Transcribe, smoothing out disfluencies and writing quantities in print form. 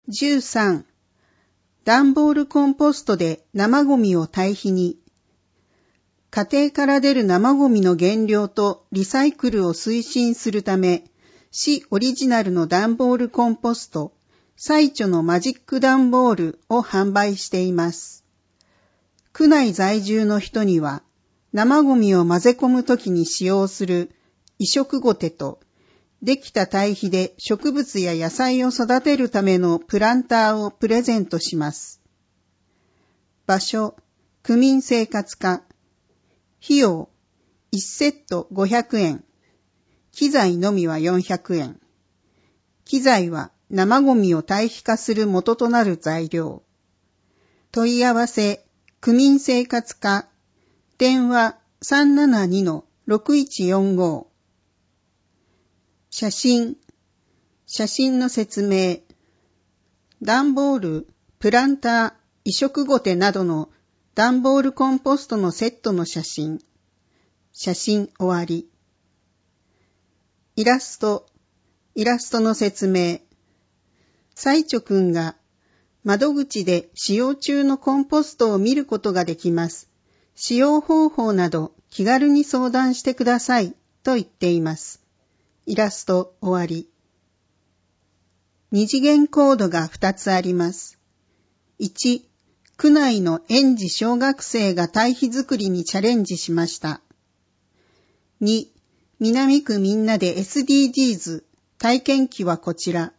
13. 段ボールコンポストで生ゴミを堆肥に。家庭から出る生ゴミの原料とリサイクルを推進するため、市オリジナルの段ボールコンポスト、サイチョのマジック段ボールを販売しています。区内在住の人には、生ゴミを混ぜ込むときに使用する移植ゴテと、できた堆肥で植物や野菜を育てるためのプランターをプレゼントします。場所、区民生活課。費用、1セット500円。機材のみは400円。機材は生ゴミを堆肥化する元となる材料。問い合わせ、区民生活課。電話 372-6145。写真の説明。段ボール、プランター、移植ゴテなどの段ボールコンポストのセットの写真。写真終わり。イラストの説明。サイチョくんが窓口で使用中のコンポストを見ることができます。使用方法など気軽に相談してくださいと言っています。イラスト終わり。二次元コードが2つあります。1、区内の園児小学生が堆肥作りにチャレンジしました。2、南区みんなで SDGs 体験記はこちら。